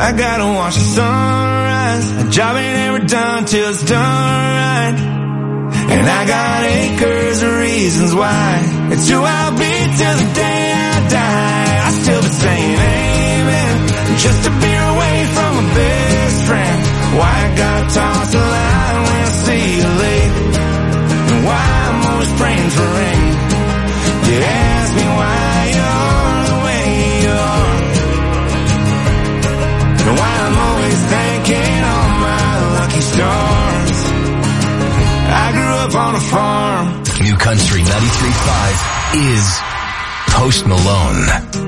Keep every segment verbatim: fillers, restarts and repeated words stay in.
I gotta watch the sunrise. A job ain't ever done till it's done right. And I got acres of reasons why. It's who I'll be till the day I die. I still be saying amen, just a beer away from my best friend. Why I gotta toss a line when I see you late, and why I'm always praying for rain. You ask me why you're the way you are, and why I'm always thanking all my lucky stars. I grew up on a farm. New Country ninety-three point five is Post Malone.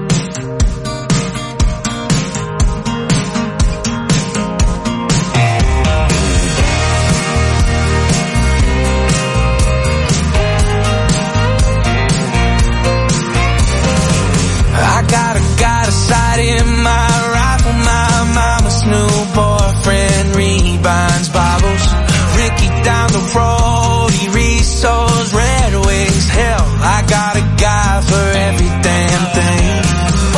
I got a, got a sight in my rifle. My mama's new boyfriend rebinds Bibles. Ricky down the road, he resows Red Wings. Hell, I got a guy for every damn thing. Oh,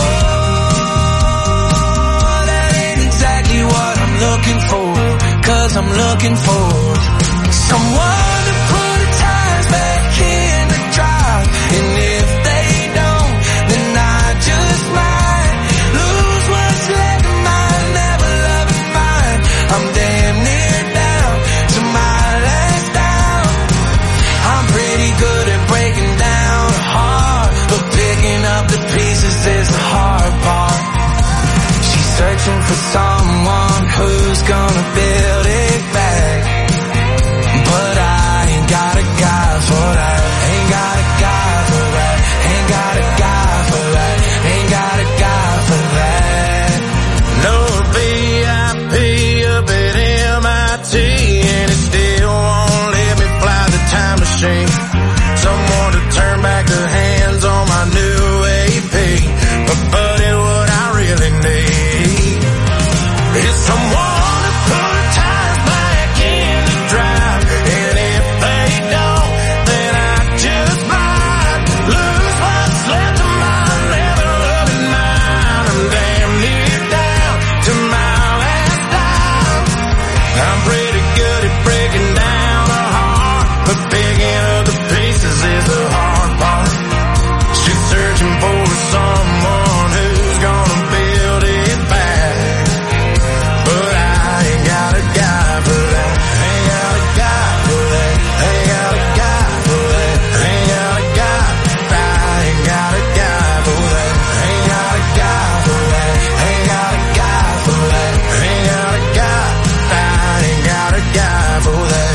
that ain't exactly what I'm looking for, 'cause I'm looking for someone to put the tires back in the drive. And if they don't, then I just might lose what's left of mine, never loving mine. I'm damn near down to my last down. I'm pretty good at breaking down a heart, but picking up the pieces is the hard part. She's searching for someone who's gonna build it back, but I ain't got a guy for that. Ain't got a guy for that. Ain't got a guy for that. Ain't got a guy for that. No V I P up at M I T, and it still won't let me fly the time machine. Someone to turn back the hands on my new A P. But buddy, what I really need is someone to put the tires back in the drive. And if they don't, then I just might lose what's left of my never loving mine. I'm damn near down to my last dime. I'm pretty good at breaking down a heart, but picking up the pieces is the hard part. She's searching for someone who's gonna build it back, but I ain't got a guy for that. Ain't got a guy for that. Ain't got a guy for that. Ain't got a guy. I ain't got a guy for that. Ain't got a guy for that. Ain't got a guy for that. Ain't got a guy. I ain't got a guy for that.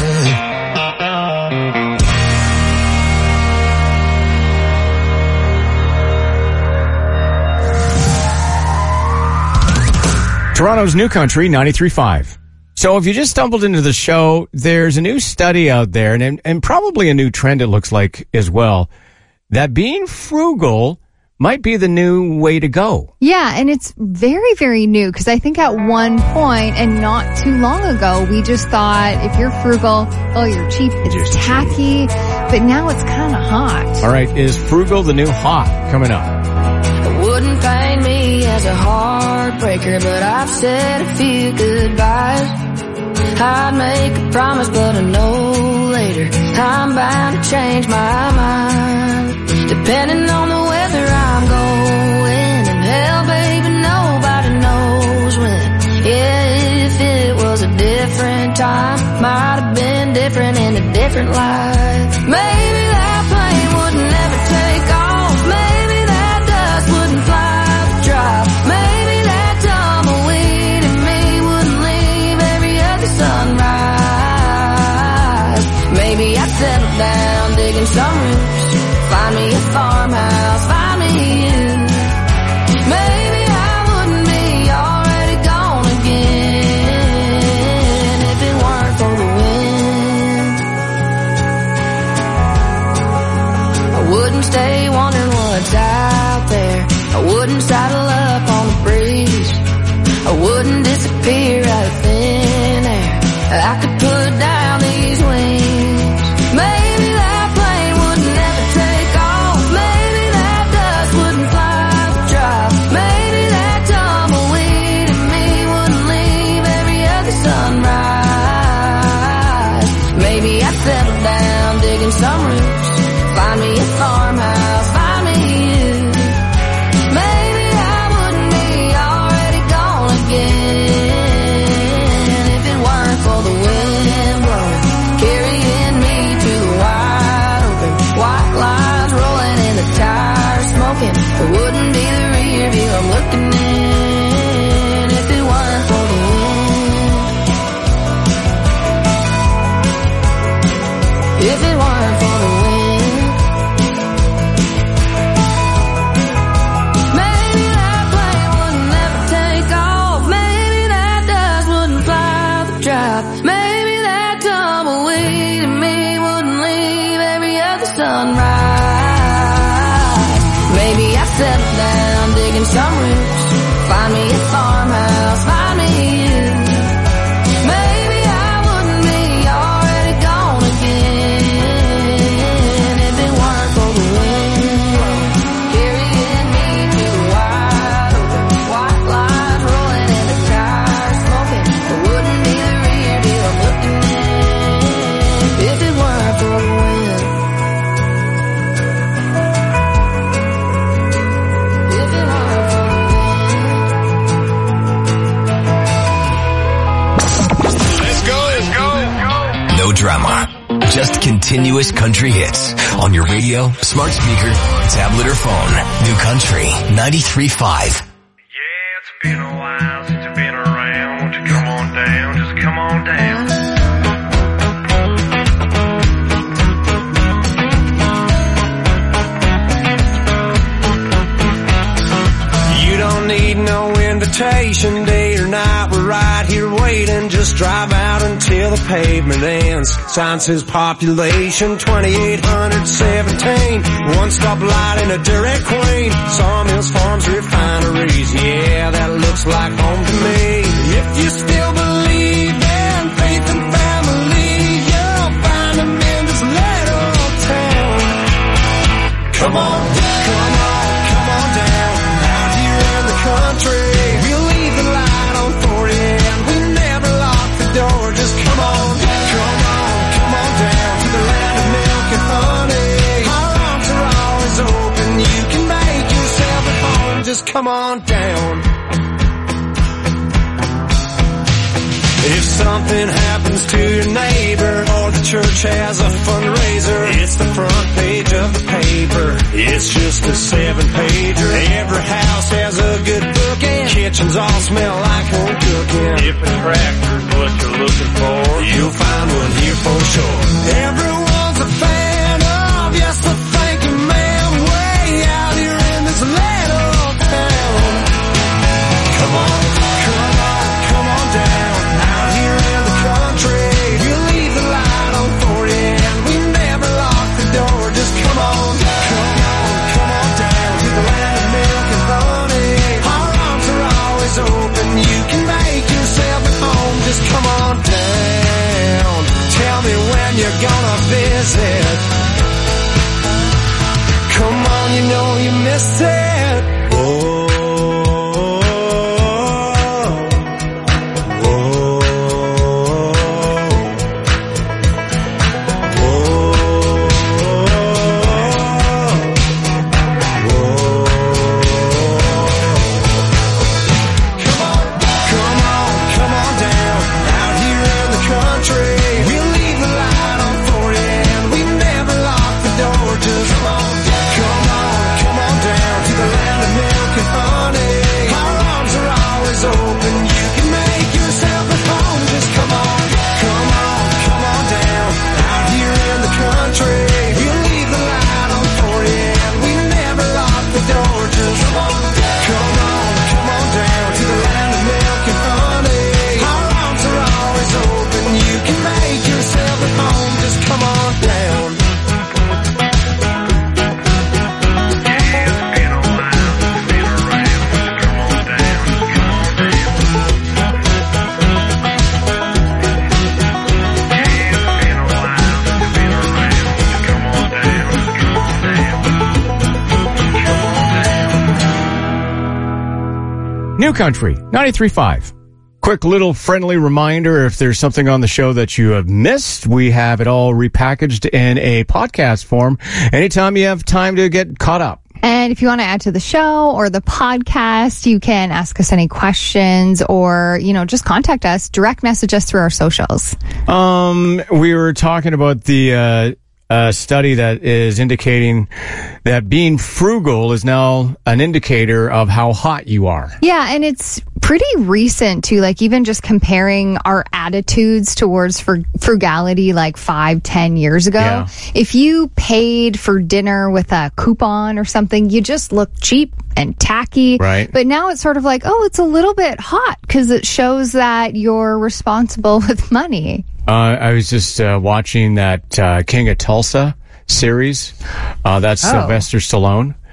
Toronto's New Country ninety-three point five. So if you just stumbled into the show, there's a new study out there, and, and probably a new trend it looks like as well, that being frugal might be the new way to go. Yeah, and it's very, very new, because I think at one point, and not too long ago, we just thought if you're frugal, oh, you're cheap, it's Just tacky, but now it's kind of hot. All right, is frugal the new hot? Coming up. It wouldn't pain me as a heartbreaker, but I've said a few goodbyes. I'd make a promise, but I know later I'm bound to change my mind. Depending on the weather I'm going, and hell, baby, nobody knows when. Yeah, if it was a different time, might have been different in a different life. Maybe that plane wouldn't ever take off. Maybe that dust wouldn't fly the drive. Maybe that tumbleweed in me wouldn't leave every other sunrise. Maybe I'd settle down, digging some roots, find me a farmhouse, find me you. Maybe I wouldn't be already gone again if it weren't for the wind. I wouldn't stay wondering what's out there. I wouldn't saddle up on the breeze. I wouldn't disappear out of thin air. I could put down these wings. Maybe that plane wouldn't ever take off. Maybe that dust wouldn't fly the drive. Maybe that tumbleweed in me would find me a farmhouse, find me you. Maybe I wouldn't be already gone again if it weren't for the wind carrying me to the wide open, white lines rolling and the tires smoking. It wouldn't be the rear deal I'm looking at if it weren't for the wind. If it weren't for the wind. No drama. Just continuous country hits on your radio, smart speaker, tablet, or phone. New Country ninety-three point five. Yeah, it's been a while since you've been around. Won't you come on down, just come on down. You don't need no invitation, day or night, we're right here waiting. Just drive out until the pavement ends. Sign says population twenty-eight seventeen. One stop light in a Dairy Queen. Sawmills, farms, refineries. Yeah, that looks like home to me. If you still believe in faith and family, you'll find them in this little town. Come on, come on, come on down. Out here in the country, we'll leave the light on for you and we never lock the door. Just come on, come on, come on down to the land of milk and honey. Our arms are always open, you can make yourself at home. Just come on down. If something happens to your neighbor or the church has a fundraiser, it's the front page of the paper. It's just a seven-pager. Every house has a good book and kitchens all smell like home cooking. If a tractor's what you're looking for, you'll find one here for sure. Everyone's a fan of, yes, I thank you, ma'am, way out here in this little town. Come on, come on, come on down. Out here in the country, we'll leave the light on for you and we never lock the door. Just come on, come on, come on down to the land of milk and honey. Our arms are always open, you can make yourself at home. Just come on down. Tell me when you're gonna visit. Come on, you know you miss it. Oh. New Country ninety-three point five. Quick little friendly reminder, if there's something on the show that you have missed, we have it all repackaged in a podcast form anytime you have time to get caught up. And if you want to add to the show or the podcast, you can ask us any questions or, you know, just contact us, direct message us through our socials. Um, we were talking about the, uh, a study that is indicating that being frugal is now an indicator of how hot you are. Yeah, and it's pretty recent too, like even just comparing our attitudes towards fr- frugality like five, ten years ago. Yeah. If you paid for dinner with a coupon or something, you just look cheap and tacky. Right. But now it's sort of like, oh, it's a little bit hot because it shows that you're responsible with money. Uh, I was just uh, watching that uh, King of Tulsa series. Uh, that's Oh. Sylvester Stallone.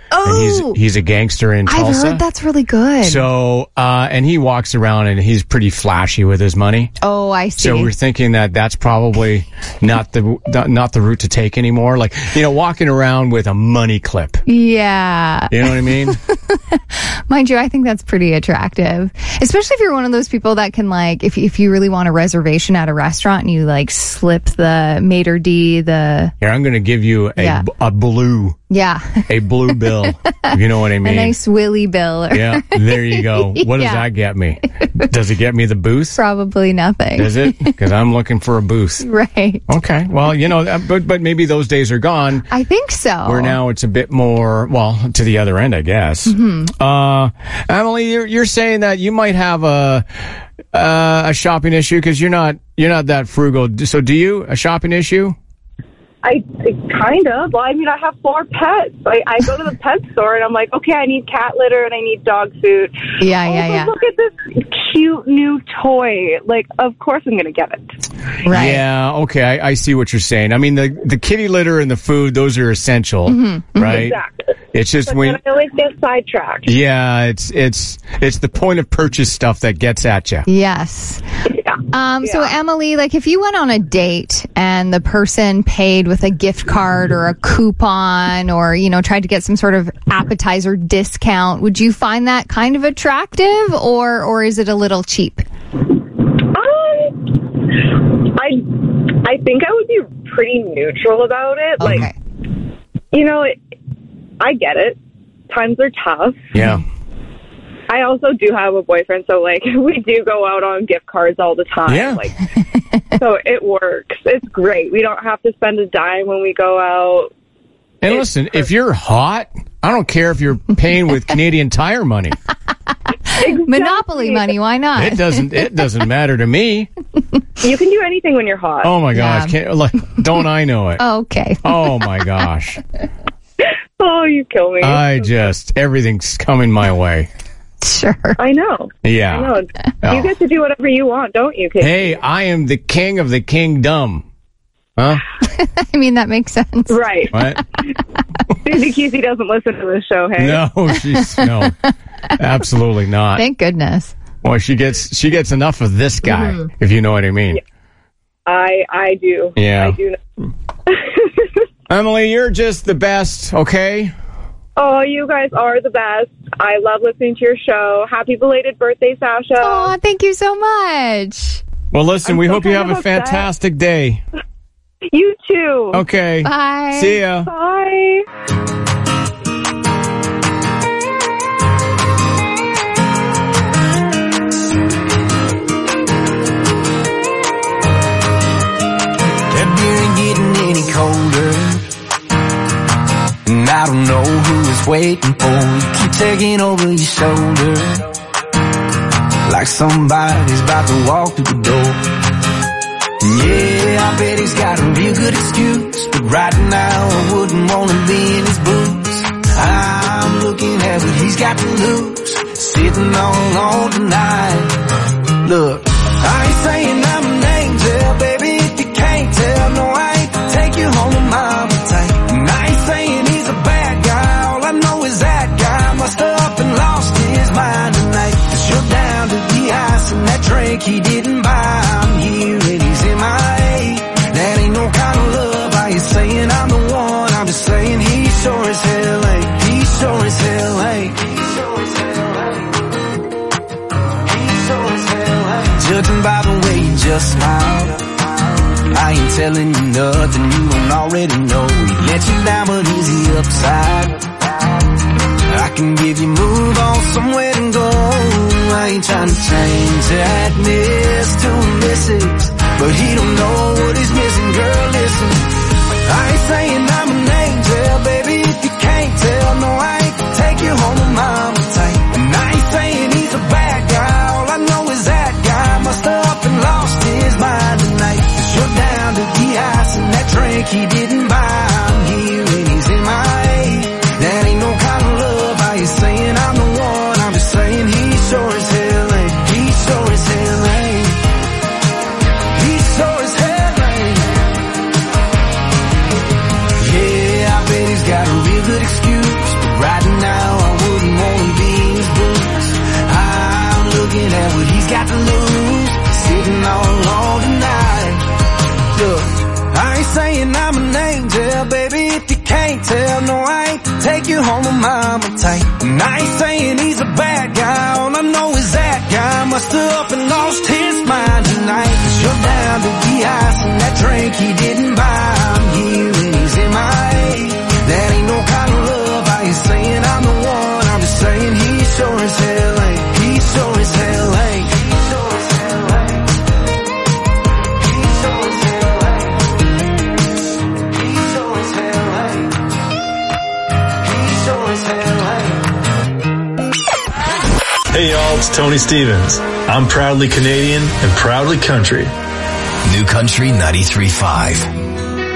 Oh, and he's he's a gangster in Tulsa. I've heard that's really good. So, uh, and he walks around and he's pretty flashy with his money. Oh, I see. So we're thinking that that's probably not the not, not the route to take anymore. Like, you know, walking around with a money clip. Yeah. You know what I mean? Mind you, I think that's pretty attractive. Especially if you're one of those people that can, like, if, if you really want a reservation at a restaurant and you, like, slip the maitre d', the... Here, I'm going to give you a, Yeah. a blue, Yeah. a blue bill, if you know what I mean. A nice Willy bill. Yeah, there you go. What does Yeah. that get me? Does it get me the booth? Probably nothing. Is it? Because I'm looking for a booth. Right. Okay. Well, you know, uh, but but maybe those days are gone. I think so. Where now it's a bit more, well, to the other end, I guess. Mm-hmm. Uh, Emily, you're, you're saying that you might have a uh, a shopping issue because you're not you're not that frugal. So, do you a shopping issue? I kind of. Well, I mean, I have four pets. I, I go to the pet store and I'm like, okay, I need cat litter and I need dog food. Yeah, oh, yeah, but yeah. Look at this cute new toy. Like, of course I'm going to get it. Right. Yeah. Okay. I, I see what you're saying. I mean, the the kitty litter and the food; those are essential, Mm-hmm. right? Exactly. It's just But when. then I always get sidetracked. Yeah, it's it's it's the point of purchase stuff that gets at you. Yes. Yeah. Um, So, Yeah. Emily, like, if you went on a date and the person paid with a gift card or a coupon or, you know, tried to get some sort of appetizer discount, would you find that kind of attractive or, or is it a little cheap? Um, I, I think I would be pretty neutral about it. Okay. Like, you know, it, I get it. Times are tough. Yeah. I also do have a boyfriend, so, like, we do go out on gift cards all the time. Yeah. Like, so it works. It's great. We don't have to spend a dime when we go out. And It's listen, if you're hot, I don't care if you're paying with Canadian Tire money. Exactly. Monopoly money, why not? It doesn't it doesn't matter to me. You can do anything when you're hot. Oh my gosh, Yeah. can't, like, don't I know it? Okay. Oh my gosh. Oh, you kill me. I just everything's coming my way. Sure. I know. Yeah. I know. Oh. You get to do whatever you want, don't you, Casey? Hey, I am the king of the kingdom. Huh? I mean, that makes sense. Right. What? Susie Kesey doesn't listen to this show, hey? No, she's no. Absolutely not. Thank goodness. Well, she gets she gets enough of this guy, Mm-hmm. if you know what I mean. I I do. Yeah. I do know. Emily, you're just the best, okay? Oh, you guys are the best. I love listening to your show. Happy belated birthday, Sasha. Oh, thank you so much. Well, listen, I'm we so hope you kind have of a upset. fantastic day. You too. Okay. Bye. See ya. Bye. That beer ain't getting any colder, and I don't know who is waiting for you. Keep taking over your shoulder, like somebody's about to walk through the door. Yeah, I bet he's got a real good excuse, but right now I wouldn't want to be in his boots. I'm looking at what he's got to lose, sitting all alone tonight. Look, I ain't saying I'm an angel, baby, if you can't tell. No, I ain't to take you home to mama tight. And I ain't saying he's a bad guy, all I know is that guy must have up and lost his mind tonight. Cause you're down to the ice and that drink he didn't buy. I'm here and he's in my eight. That ain't no kind of love. I ain't saying I'm the one, I'm just saying he sure as hell ain't. He sure as hell ain't. He sure as hell ain't. He sure as hell ain't. Judging by the way you just smiled, I ain't telling you nothing you don't already know. He let you down, but is he upside? I can give you move on somewhere to go. I ain't trying to change that miss to a missus, but he don't know what he's missing. Girl, listen, I ain't saying I'm an angel, baby, if you can't tell. No, I ain't gonna take you home to mama tight. And I ain't saying he's a bad guy, all I know is that guy must have up and lost his mind tonight. Cause you're down to the ice and that drink he didn't buy. I'm here and he's in my eight. That ain't no kind of love. I ain't saying I'm the one, I'm just saying he sure as hell ain't. He sure as hell ain't. He sure as hell ain't. Yeah, I bet he's got a real good excuse, but right looking at what he's got to lose, sitting all alone tonight. Look, I ain't saying I'm an angel, baby, if you can't tell, no, I ain't take you home with mama tight. And I ain't saying he's a bad guy, all I know is that guy must have up and lost his mind tonight. Cause you're down to the ice and that drink he didn't buy. I'm here and he's in my A. That ain't no kind of love, I ain't saying I'm the one, I'm just saying he sure as hell ain't. He sure as hell ain't. He sure as hell ain't. He sure as hell ain't. He sure as hell ain't. He sure as hell ain't. Hey y'all, it's Tony Stevens. I'm proudly Canadian and proudly country. New Country ninety-three point five.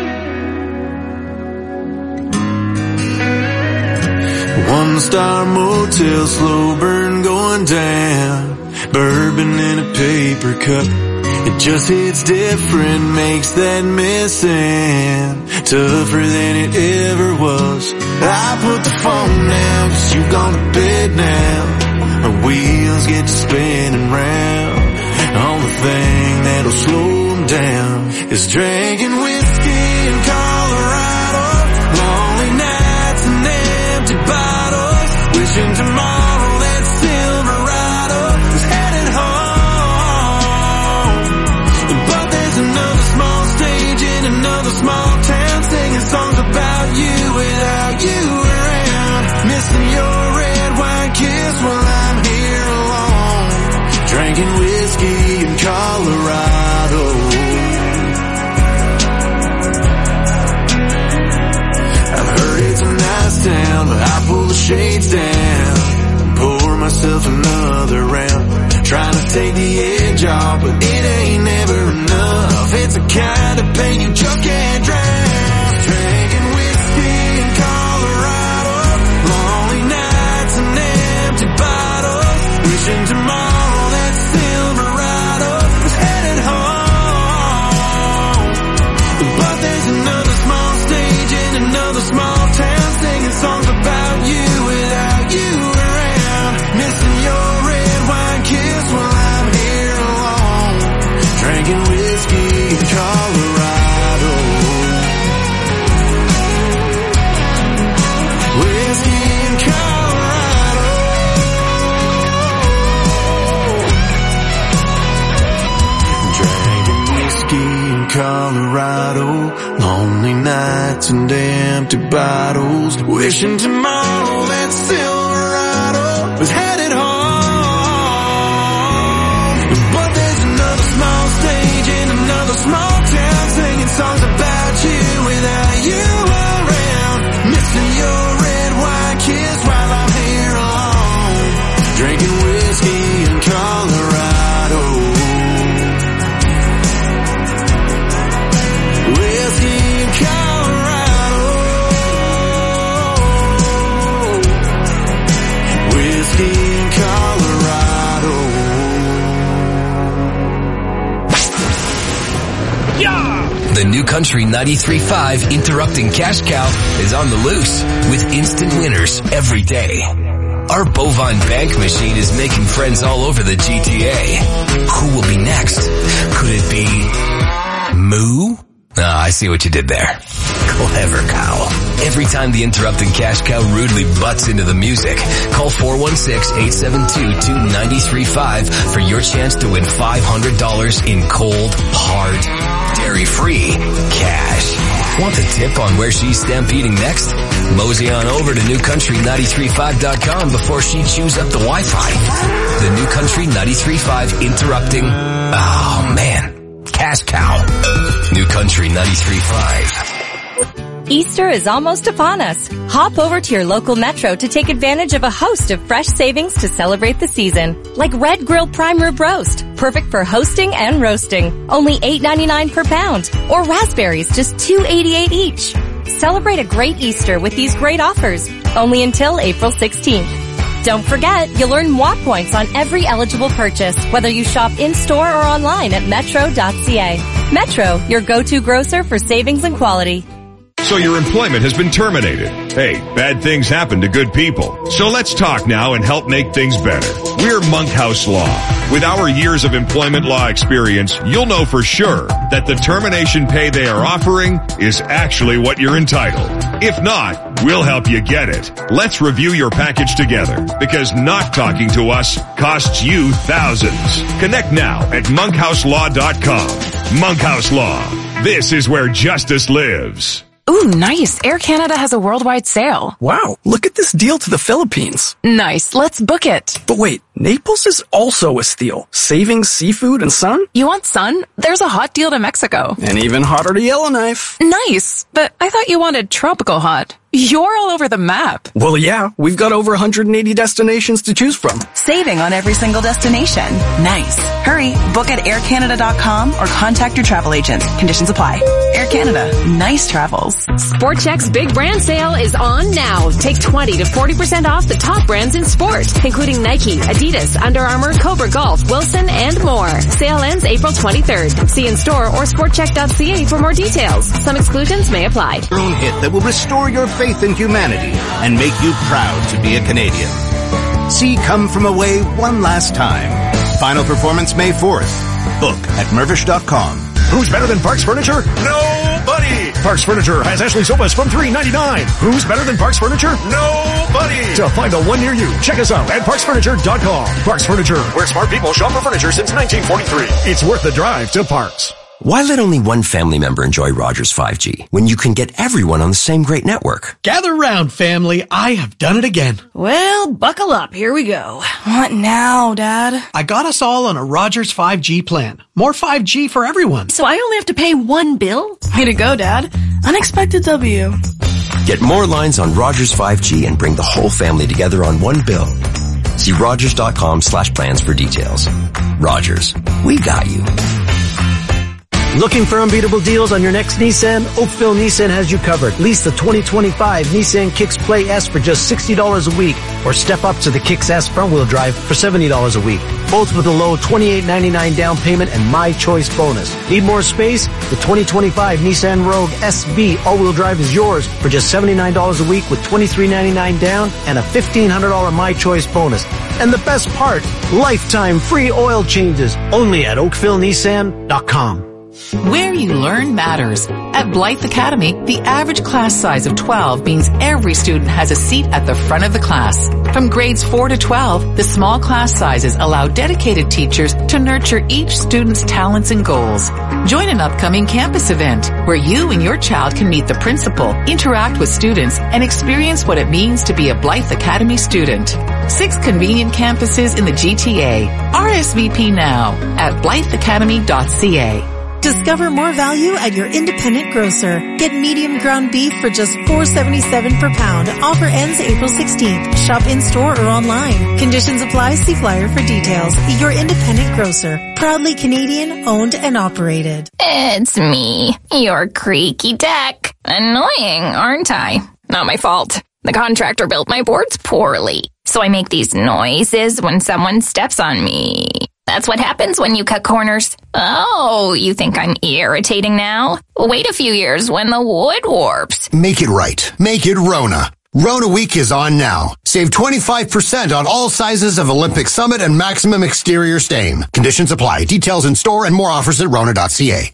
One star motel, slow burn going down. Bourbon in a paper cup. It just hits different, makes that missing tougher than it ever was. I put the phone down, cause you gone to bed now. My wheels get to spinning round. Only thing that'll slow them down is drinking whiskey in Colorado. Lonely nights and empty bottles. Wishing tomorrow that Silverado was headed home. But there's another small stage in another small town, singing songs about you without you around. Missing your red wine kiss while I'm here alone. Drinking whiskey in Colorado. I've heard it's a nice town, but I pull the shades down and pour myself another round. Trying to take the edge off, but it ain't never enough. It's a kind of pain you just can't drown. Drinking whiskey in Colorado. Lonely nights and empty bottles. Wishing tomorrow that Silverado was headed home. But there's another small stage in another small town, singing songs about you without you around. Missing your red wine kiss while I'm here alone. Drinking whiskey in Colorado. Whiskey in Colorado. Drinking whiskey in Colorado. Lonely nights and empty bottles. Wishing tomorrow that Silverado was headed home. But there's another small stage in another small town, singing songs about you without you around. Missing your red wine kiss while I'm here alone. Drinking whiskey in Colorado. Whiskey in Colorado. Whiskey in Colorado. The New Country ninety-three point five Interrupting Cash Cow is on the loose with instant winners every day. Our bovine bank machine is making friends all over the G T A. Who will be next? Could it be Moo? Ah, I see what you did there. Clever cow. Every time the Interrupting Cash Cow rudely butts into the music, call four one six, eight seven two, two nine three five for your chance to win five hundred dollars in cold, hard, dairy-free cash. Want a tip on where she's stampeding next? Mosey on over to new country nine three five dot com before she chews up the Wi-Fi. The New Country ninety-three point five Interrupting... Oh, man. Cash Cow. New Country ninety-three point five. Easter is almost upon us. Hop over to your local Metro to take advantage of a host of fresh savings to celebrate the season. Like Red Grill Prime Rib Roast, perfect for hosting and roasting. Only eight ninety-nine per pound. Or raspberries, just two eighty-eight each. Celebrate a great Easter with these great offers. Only until April sixteenth. Don't forget, you'll earn M W A points on every eligible purchase, whether you shop in-store or online at metro dot c a. Metro, your go-to grocer for savings and quality. so your employment has been terminated. Hey, bad things happen to good people. So let's talk now and help make things better. We're Monkhouse Law. With our years of employment law experience, you'll know for sure that the termination pay they are offering is actually what you're entitled. If not, we'll help you get it. Let's review your package together, because not talking to us costs you thousands. Connect now at monkhouse law dot com. Monkhouse Law. This is where justice lives. Ooh, nice. Air Canada has a worldwide sale. Wow, look at this deal to the Philippines. Nice, let's book it. But wait, Naples is also a steal. Savings, seafood, and sun? You want sun? There's a hot deal to Mexico. And even hotter to Yellowknife. Nice, but I thought you wanted tropical hot. You're all over the map. Well, yeah, we've got over one hundred eighty destinations to choose from. Saving on every single destination. Nice. Hurry, book at air canada dot com or contact your travel agent. Conditions apply. Air Canada. Nice travels. Sport Chek's big brand sale is on now. Take twenty to forty percent off the top brands in sport, including Nike, Adidas, Under Armour, Cobra Golf, Wilson, and more. Sale ends April twenty-third. See in store or sport chek dot c a for more details. Some exclusions may apply. Your own hit that will restore your faith in humanity and make you proud to be a Canadian. See Come From Away one last time. Final performance May fourth. Book at mervish dot com. Who's better than Parks Furniture? Nobody! Parks Furniture has Ashley sofas from three ninety-nine. Who's better than Parks Furniture? Nobody! To find the one near you, check us out at parks furniture dot com. Parks Furniture, where smart people shop for furniture since nineteen forty-three. It's worth the drive to Parks. Why let only one family member enjoy Rogers five G when you can get everyone on the same great network? Gather round, family. I have done it again. Well, buckle up. Here we go. What now, Dad? I got us all on a Rogers five G plan. More five G for everyone. So I only have to pay one bill? Way to go, Dad. Unexpected W. Get more lines on Rogers five G and bring the whole family together on one bill. See rogers dot com slash plans for details. Rogers, we got you. Looking for unbeatable deals on your next Nissan? Oakville Nissan has you covered. Lease the twenty twenty-five Nissan Kicks Play S for just sixty dollars a week, or step up to the Kicks S front-wheel drive for seventy dollars a week. Both with a low twenty-eight ninety-nine down payment and My Choice bonus. Need more space? The twenty twenty-five Nissan Rogue S V all-wheel drive is yours for just seventy-nine dollars a week with twenty-three ninety-nine down and a fifteen hundred dollars My Choice bonus. And the best part, lifetime free oil changes only at oakville nissan dot com. Where you learn matters. At Blythe Academy, the average class size of twelve means every student has a seat at the front of the class. From grades four to twelve, the small class sizes allow dedicated teachers to nurture each student's talents and goals. Join an upcoming campus event where you and your child can meet the principal, interact with students, and experience what it means to be a Blythe Academy student. Six convenient campuses in the G T A. R S V P now at blythe academy dot c a. Discover more value at your independent grocer. Get medium ground beef for just four dollars and seventy-seven cents per pound. Offer ends April sixteenth. Shop in-store or online. Conditions apply. See flyer for details. Your independent grocer. Proudly Canadian, owned and operated. It's me, your creaky deck. Annoying, aren't I? Not my fault. The contractor built my boards poorly, so I make these noises when someone steps on me. That's what happens when you cut corners. Oh, you think I'm irritating now? Wait a few years when the wood warps. Make it right. Make it Rona. Rona Week is on now. Save twenty-five percent on all sizes of Olympic Summit and Maximum Exterior Stain. Conditions apply. Details in store and more offers at rona dot c a.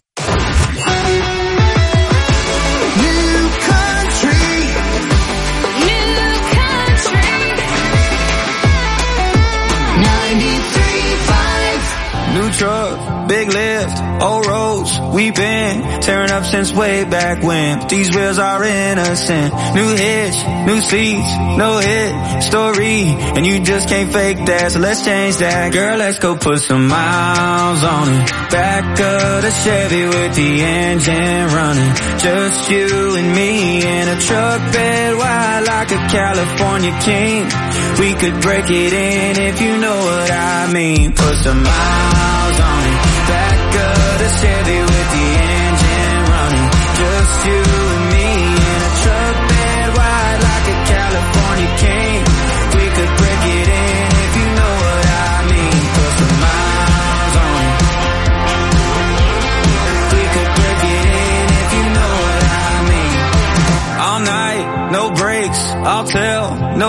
New truck, big lift, old roads, we been tearing up since way back when. These wheels are innocent. New hitch, new seats, no hit story, and you just can't fake that, so let's change that. Girl, let's go put some miles on it. Back of the Chevy with the engine running. Just you and me in a truck bed wide like a California king. We could break it in if you know what I mean. Put some miles on it. Back of the Chevy with the engine running. Just you and me in a truck bed wide like a California king. We could break it in if you know what I mean. Put some miles on it. We could break it in if you know what I mean.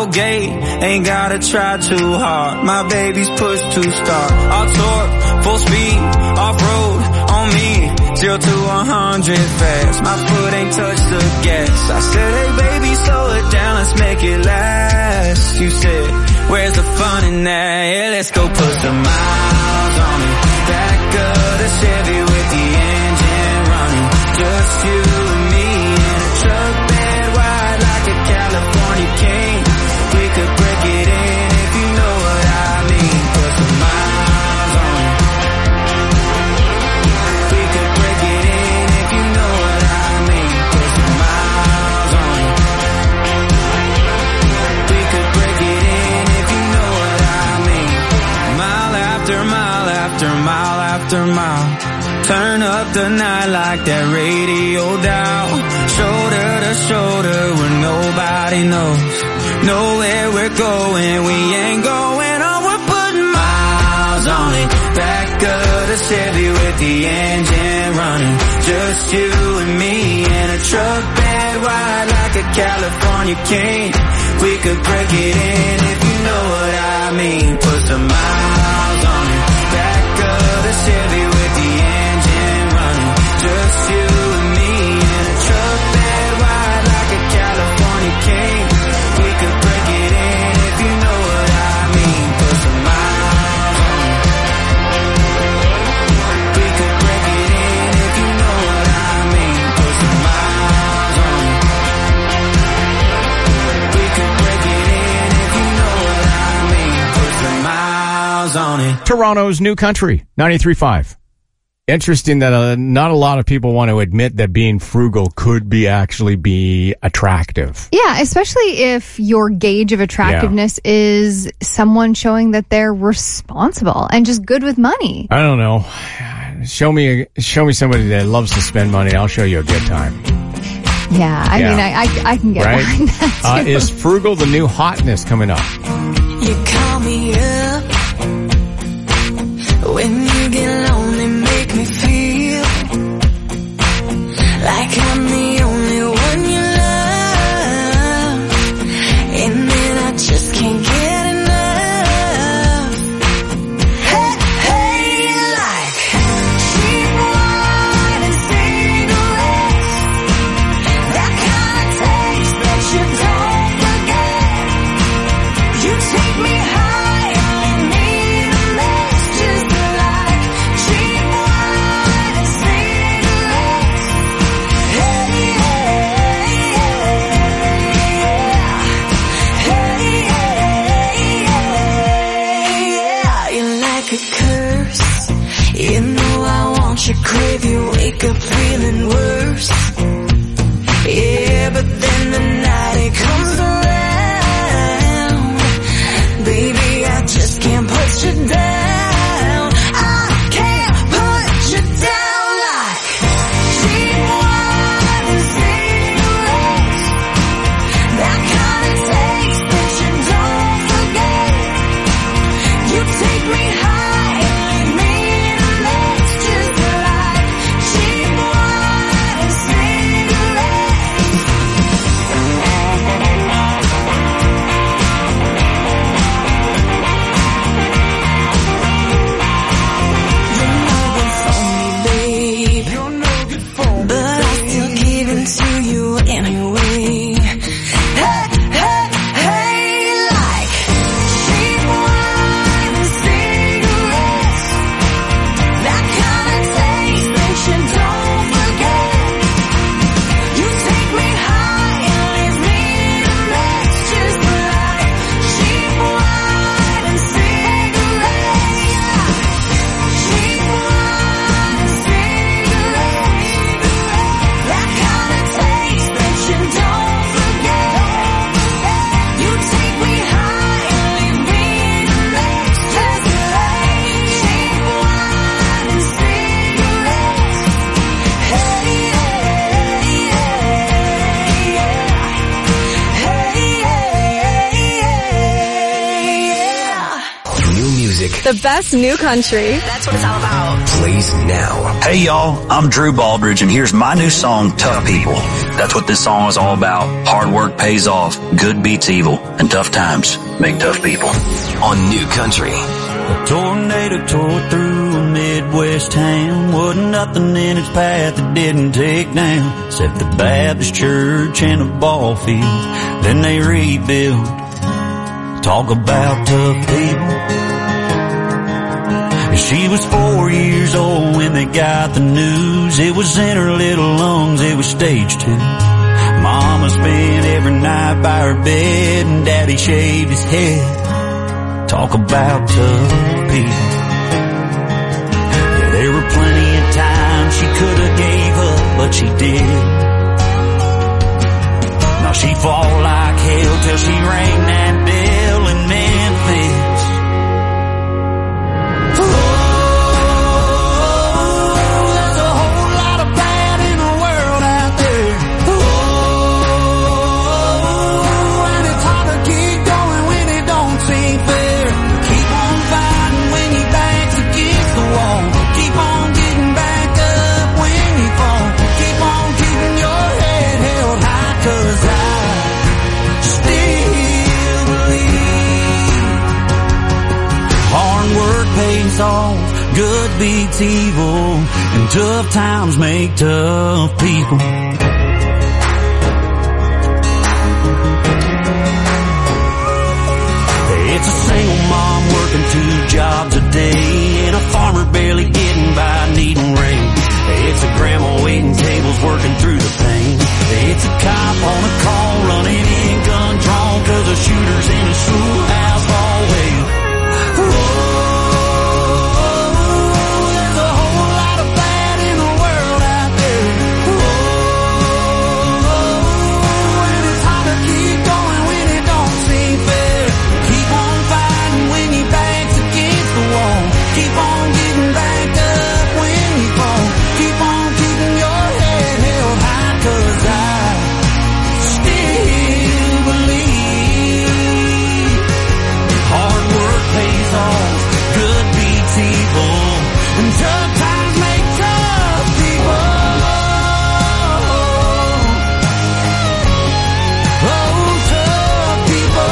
gate, ain't gotta try too hard. My baby's pushed to start. All torque, full speed, off-road, on me. Zero to a hundred fast, my foot ain't touched the gas. I said, hey baby, slow it down, let's make it last. You said, where's the fun in that? Yeah, let's go put some miles on it. Back of the Chevy with the engine running. Just you and me in a truck bed wide like a California king. We could break it in if you know what I mean. Put some miles on it. We could break it in if you know what I mean. Put some miles on it. We could break it in if you know what I mean. Mile after mile after mile after mile. Turn up the night like that radio dial. Shoulder to shoulder where nobody knows. Know where we're going, we ain't going on. We're putting miles on it. Back of the Chevy with the engine running. Just you and me in a truck bed wide like a California king. We could break it in if you know what I mean. Put some miles on it. Back of the Chevy with the engine running. Just you and me in a truck bed wide like a California king. We could break it in if you know what I mean. Put some miles on it. We could break it in if you know what I mean. Put some miles on it. We could break it in if you know what I mean. Put some miles on it. Toronto's New Country, ninety-three point five. Interesting that uh, not a lot of people want to admit that being frugal could be actually be attractive. Yeah, especially if your gauge of attractiveness yeah. is someone showing that they're responsible and just good with money. I don't know. Show me, a, show me somebody that loves to spend money. I'll show you a good time. Yeah, I yeah. mean, I, I, I can get right? behind that too. Uh, is frugal the new hotness coming up? You call me up when you get lonely, make me feel like I'm the only one you love, and then I just can't get enough. Hey, hey, like cheap wine and cigarettes, that kind of taste that you don't forget. You take me high and need a mess, just like cheap wine and cigarettes. Hey, hey, yeah, hey, yeah, you're like a curse. You know I want you, crave you, wake up feeling worse. Yeah, but then the night it comes around, baby, I just can't put you down. I can't put you down like cheap wine and cigarettes, that kind of taste that you don't forget. You take me high and leave me in a mess, just like cheap wine and cigarettes. You're no good for me, babe, but I still give in to you anyway. Hey, hey, hey, like cheap wine and cigarettes, The best new country. That's what it's all about. Plays now. Hey y'all, I'm Drew Baldridge and here's my new song, Tough People. That's what this song is all about. Hard work pays off, good beats evil, and tough times make tough people. On New Country. A tornado tore through a Midwest town. Wasn't nothing in its path that didn't take down, except the Baptist church and a ball field. Then they rebuilt. Talk about tough people. She was four years old when they got the news. It was in her little lungs, it was stage two. Mama spent every night by her bed and Daddy shaved his head. Talk about tough people. Yeah, there were plenty of times she could have gave up, but she did. Now she fought like hell till she rang that bell in Memphis. Oh, there's a whole lot of bad in the world out there. Oh, and it's hard to keep going when it don't seem fair. Keep on fighting when your back's against the wall. Keep on getting back up when you fall. Keep on keeping your head held high, 'cause I still believe hard work pays off, good beats evil, and tough times make tough people. It's a single mom working two jobs a day, and a farmer barely getting by needing rain. It's a grandma waiting tables working through the pain. It's a cop on a call running in gun drawn, 'cause a shooter's in a schoolhouse hallway. Oh, there's a whole lot of bad in the world out there. Oh, and it's hard to keep going when it don't seem fair. Keep on fighting when your back's against the wall. Keep on getting back up when you fall. Keep on keeping your head held high, 'cause I still believe hard work pays off, good beats evil, and tough times make tough people. Oh, tough people.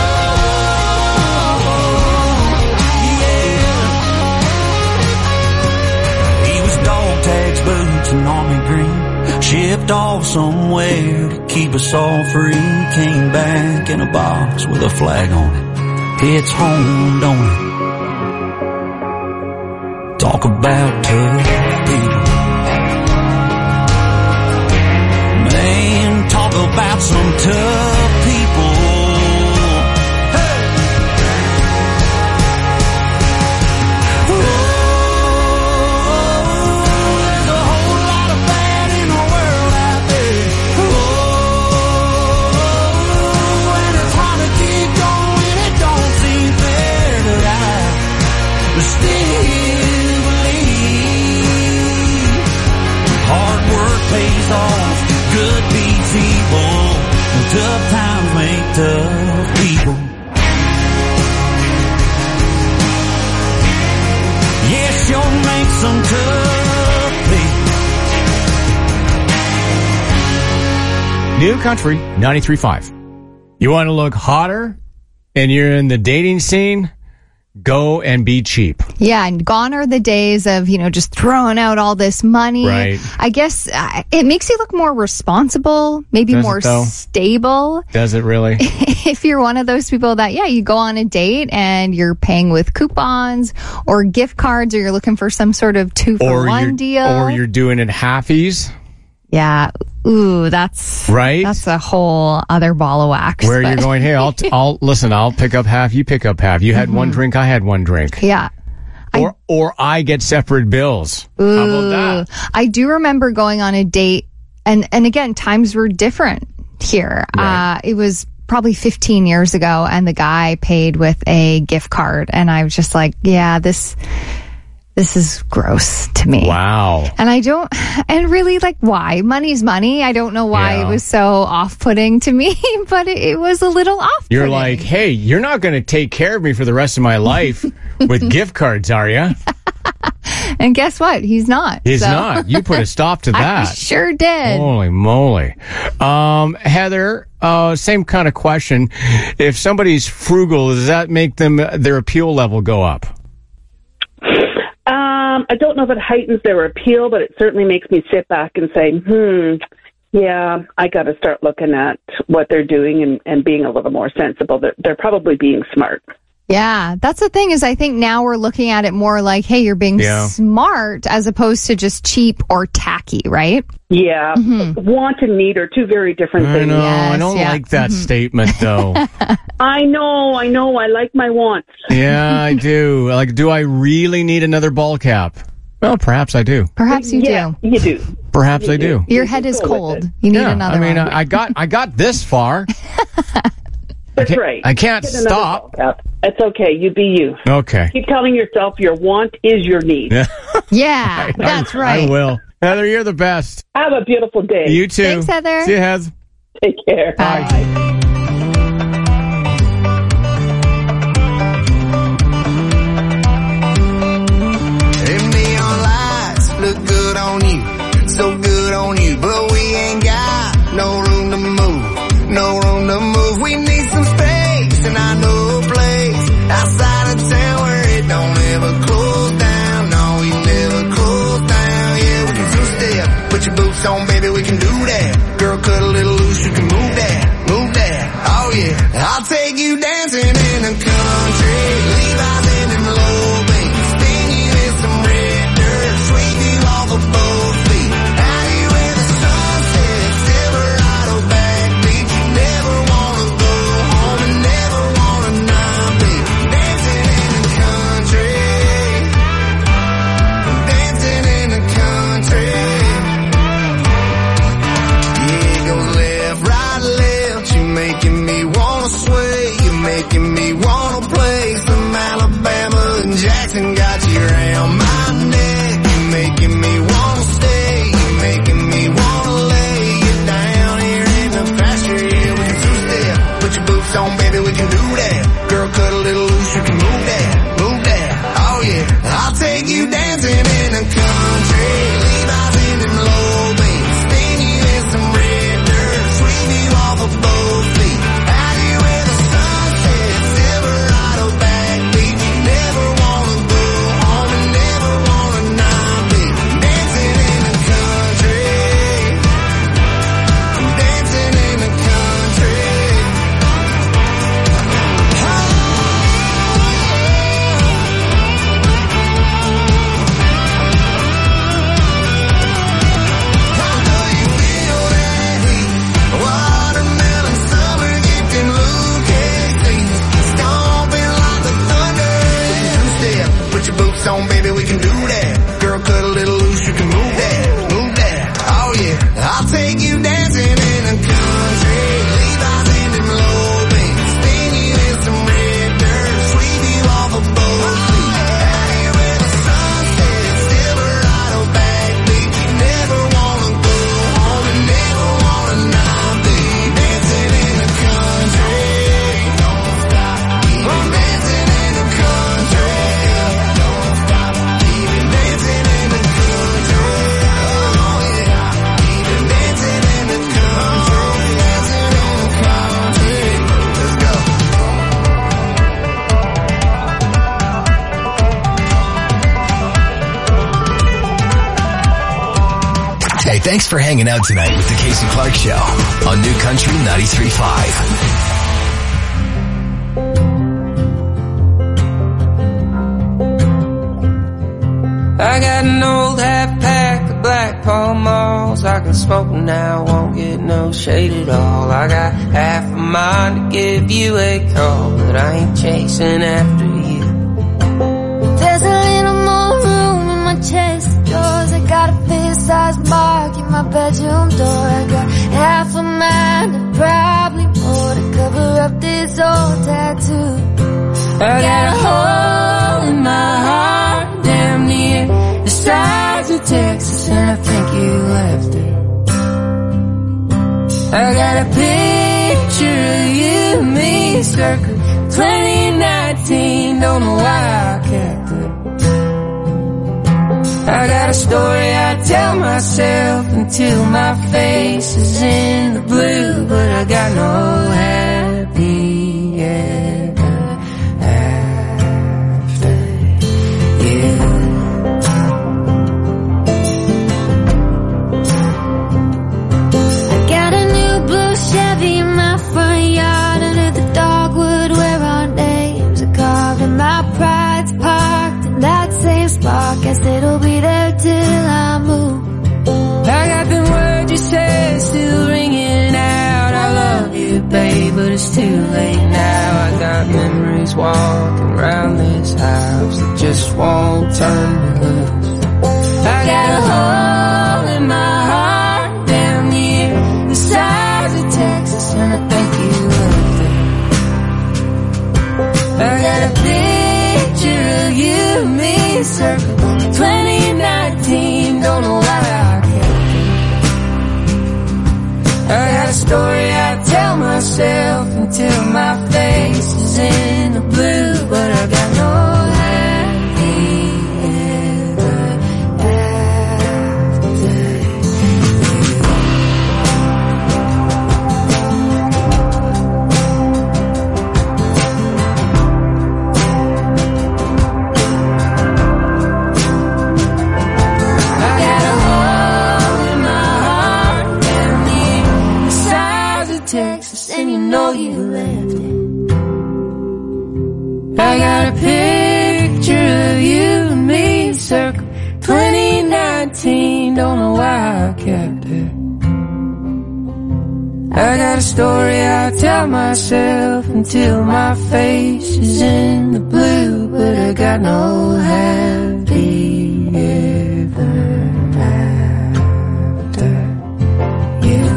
Yeah. He was dog tags, boots, and army green. Shipped off somewhere to keep us all free. Came back in a box with a flag on it. It's home, don't it? Talk about tough people. Man, talk about some tough people. Hey! Oh, there's a whole lot of bad in the world out there. Oh, and it's hard to keep going when it don't seem fair, but I still believe hard work pays off, good beats evil, and tough times make tough people. Yes, you'll make some tough people. New Country ninety-three point five. You want to look hotter and you're in the dating scene? Go and be cheap. Yeah, and gone are the days of, you know, just throwing out all this money. Right. I guess uh, it makes you look more responsible, maybe Does more it, though? stable. Does it really? If you're one of those people that, yeah, you go on a date and you're paying with coupons or gift cards, or you're looking for some sort of two for or one you're, deal. Or you're doing it halfies. Yeah. Ooh, that's right. That's a whole other ball of wax. Where but- you're going, hey, I'll, t- I'll listen, I'll pick up half, you pick up half. You had Mhm. one drink, I had one drink. Yeah. Or, I, or I get separate bills. Ooh, How about that? I do remember going on a date, and, and again, times were different here. Right. Uh, it was probably fifteen years ago, and the guy paid with a gift card, and I was just like, yeah, this... this is gross to me. Wow. And I don't, and really, like, why? Money's money. I don't know why Yeah. it was so off-putting to me, but it, it was a little off-putting. You're like, hey, you're not going to take care of me for the rest of my life with gift cards, are you? And guess what? He's not. He's so. not. You put a stop to that. I sure did. Holy moly. Um, Heather, uh, same kind of question. If somebody's frugal, does that make them their appeal level go up? Um, I don't know if it heightens their appeal, but it certainly makes me sit back and say, hmm, yeah, I got to start looking at what they're doing and, and being a little more sensible. They're, they're probably being smart. Yeah, that's the thing is I think now we're looking at it more like, hey, you're being Yeah. smart as opposed to just cheap or tacky, right? Yeah. Want and need are two very different I things. know. I don't like that statement, though. I know, I know. I like my wants. Yeah, I do. Like, do I really need another ball cap? Well, perhaps I do. Perhaps you yeah, do. You do. Perhaps I do. Your head is cold. You need yeah, another I mean, one. I, I got I got this far. That's I right. I can't Get another stop. ball cap. That's okay. You be you. Okay. Keep telling yourself your want is your need. Yeah. Yeah, that's I, right. I will. Heather, you're the best. Have a beautiful day. You too. Thanks, Heather. See you, Heather. Take care. Bye. Them neon lights look good on you, so good on you, but we ain't got no room to move, no room to move. We need some space, and I know a place outside of town where it don't ever close down. No, we never close down. Yeah, we can two-step, put your boots on, baby, we can do that. Girl, cut a little loose, you can move that, move that. Oh yeah, I'll take you dancing in the country, Levi's in them low beats, spin you in some red dirt, sweep you off of both feet. Out here where the sun sets, Silverado backbeat. You never wanna go home and never wanna not be dancing in the country, dancing in the country. Yeah, it goes left, right, left. You making me wanna sway, you making me wanna play some Alabama and Jackson. Got you around my neck, you making me wanna stay, you making me wanna lay you down here in the pasture. Yeah, we can two-step, put your boots on, baby, we can do that. Girl, cut a little loose, you can move that, move that. Oh yeah, I'll take you dancing in the country, Levi's in them low beats, spin you in some red dirt, sweep you off of both feet. Out here where the sun sets, Silverado backbeat. You never wanna go home and never wanna not be dancing in the country, dancing in the country. Watermelon summer getting Lucas, stomping like the thunder. Two-step, put your boots on, baby, we can do that. Girl, cut a little loose, you can move that, move that. Oh yeah, I'll take you dancing in the country, Levi's in them low beats, spin you in some red dirt, sweep you off of both feet. Out here where the sun sets, Silverado backbeat. You never wanna go home and never wanna not be dancing in the country. Don't stop, keep on dancing in the country. Don't stop, keep it dancing in the country. Oh yeah, keep it dancing in the country, dancing in the country. Let's go. Hey, thanks for hanging out tonight with the Casey Clark Show on New Country ninety-three point five. I got an old half pack of Black Pall Malls. I can smoke them now, won't get no shade at all. I got half a mind to give you a call, but I ain't chasing after you. There's a little more room in my chest of drawers. I got a face-sized mark in my bedroom door. I got half a mind and probably more to cover up this old tattoo. I got a hole in my heart, damn near left it. I got a picture of you and me circa twenty nineteen, don't know why I kept it. I got a story I tell myself until my face is in the blue, but I got no happy ever after you. I got a new blue Chevy in my front yard under the dogwood where our names are carved, and my pride's parked in that same spot. Guess it'll be there till I move. I got the words you said still ringing out. I love you, babe, but it's too late now. I got memories walking around this house that just won't turn me loose. I got a hole in my heart down near the sides of Texas, and I think you left it. I got a picture of you and me circa twenty nineteen, don't know why I kept it. I got a story I tell myself until my face is in the blue, but I got no happy ever after Texas, and you know you left it. I got a picture of you and me circa twenty nineteen, don't know why I kept it. I got a story I tell myself until my face is in the blue, but I got no happy ever after you.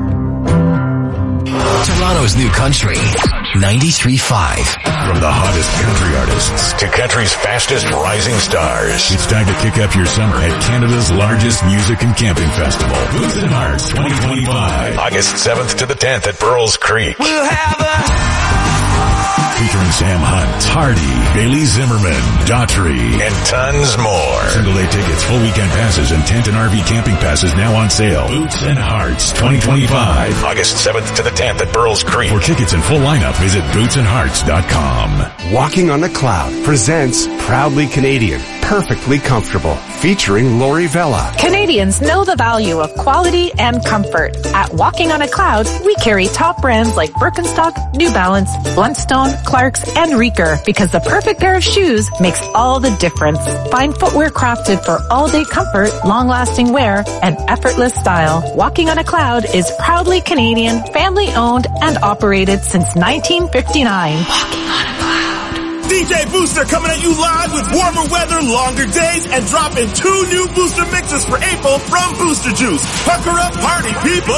Toronto's new country, ninety-three point five. From the hottest country artists to country's fastest rising stars, it's time to kick up your summer at Canada's largest music and camping festival, Boots and Hearts twenty twenty-five. August seventh to the tenth at Burles Creek. We'll have a Featuring Sam Hunt, Hardy, Bailey Zimmerman, Daughtry, and tons more. Single day tickets, full weekend passes, and tent and R V camping passes now on sale. Boots and Hearts twenty twenty-five. August seventh to the tenth at Burles Creek. For tickets and full lineup, visit boots and hearts dot com. Walking on a Cloud presents Proudly Canadian, Perfectly Comfortable, featuring Lori Vella. Canadians know the value of quality and comfort. At Walking on a Cloud, we carry top brands like Birkenstock, New Balance, Bluntstone, Clarks, and Reeker, because the perfect pair of shoes makes all the difference. Find footwear crafted for all-day comfort, long-lasting wear, and effortless style. Walking on a Cloud is proudly Canadian, family-owned, and operated since nineteen fifty-nine. Walking on a Cloud. D J Booster coming at you live with warmer weather, longer days, and dropping two new Booster mixes for April from Booster Juice. Pucker up, party people!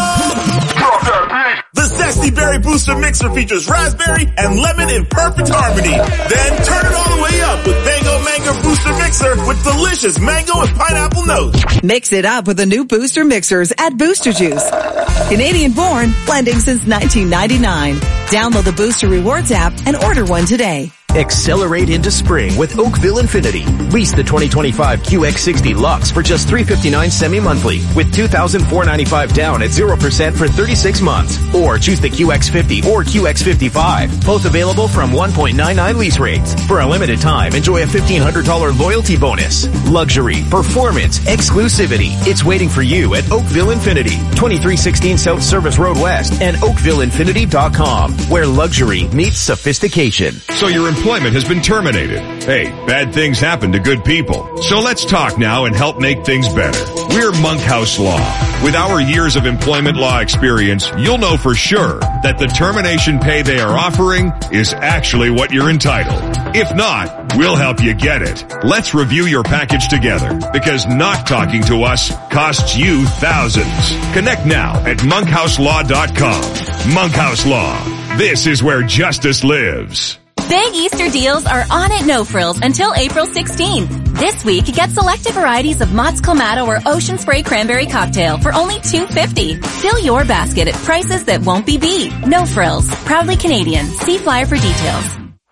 The Zesty Berry Booster Mixer features raspberry and lemon in perfect harmony. Then turn it all the way up with Mango Mango Booster Mixer with delicious mango and pineapple notes. Mix it up with the new Booster Mixers at Booster Juice. Canadian born, blending since nineteen ninety-nine. Download the Booster Rewards app and order one today. Accelerate into spring with Oakville Infinity. Lease the twenty twenty-five Q X sixty Lux for just three hundred fifty-nine dollars semi-monthly with two thousand four hundred ninety-five dollars down at zero percent for thirty-six months. Or choose the Q X fifty or Q X fifty-five. Both available from one point nine nine lease rates. For a limited time, enjoy a fifteen hundred dollars loyalty bonus. Luxury, performance, exclusivity. It's waiting for you at Oakville Infinity. twenty-three sixteen South Service Road West and oakville infinity dot com, where luxury meets sophistication. So your employment has been terminated. Hey, bad things happen to good people. So let's talk now and help make things better. We're Monkhouse Law. With our years of employment law experience, you'll know for sure that the termination pay they are offering is actually what you're entitled. If not, we'll help you get it. Let's review your package together, because not talking to us costs you thousands. Connect now at monkhouse law dot com. Monkhouse Law. This is where justice lives. Big Easter deals are on at No Frills until April sixteenth. This week, get selected varieties of Mott's Clamato or Ocean Spray Cranberry Cocktail for only two dollars and fifty cents. Fill your basket at prices that won't be beat. No Frills. Proudly Canadian. See flyer for details.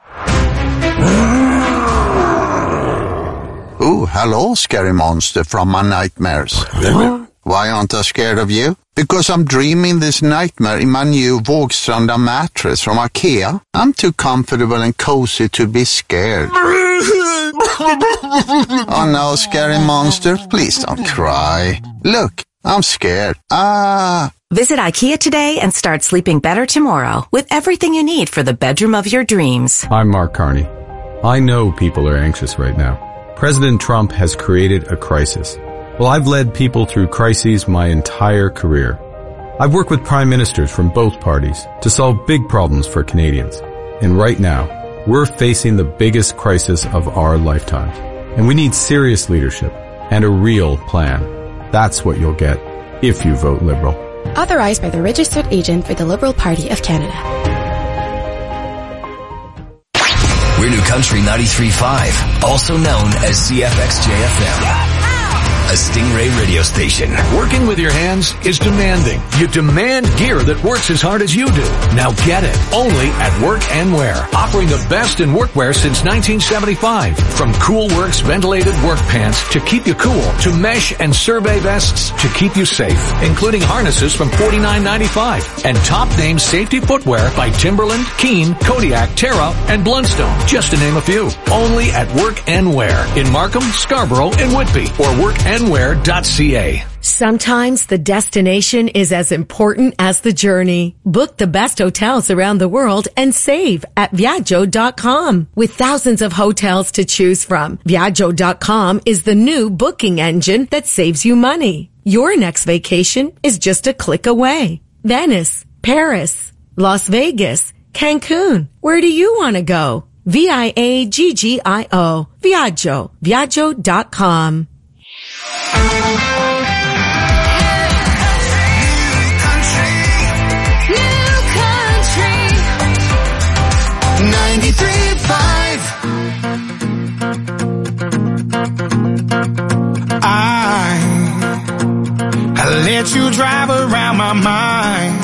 Oh, hello, scary monster from my nightmares. Why aren't I scared of you? Because I'm dreaming this nightmare in my new Vågstranda mattress from IKEA. I'm too comfortable and cozy to be scared. Oh no, scary monster, please don't cry. Look, I'm scared. Ah. Visit IKEA today and start sleeping better tomorrow with everything you need for the bedroom of your dreams. I'm Mark Carney. I know people are anxious right now. President Trump has created a crisis. Well, I've led people through crises my entire career. I've worked with prime ministers from both parties to solve big problems for Canadians. And right now, we're facing the biggest crisis of our lifetimes. And we need serious leadership and a real plan. That's what you'll get if you vote Liberal. Authorized by the registered agent for the Liberal Party of Canada. We're New Country ninety-three point five, also known as C F X J F M. A Stingray radio station. Working with your hands is demanding. You demand gear that works as hard as you do. Now get it. Only at Work and Wear. Offering the best in workwear since nineteen seventy-five. From Cool Works ventilated work pants to keep you cool, to mesh and survey vests to keep you safe, including harnesses from forty-nine ninety-five. And top name safety footwear by Timberland, Keen, Kodiak, Terra, and Blundstone. Just to name a few. Only at Work and Wear. In Markham, Scarborough, and Whitby. Or work and wear dot c a. Sometimes the destination is as important as the journey. Book the best hotels around the world and save at Viaggio dot com. With thousands of hotels to choose from, Viaggio dot com is the new booking engine that saves you money. Your next vacation is just a click away. Venice, Paris, Las Vegas, Cancun. Where do you want to go? V I A G G I O. Viaggio. Viaggio dot com. ninety-three point five. I, I let you drive around my mind.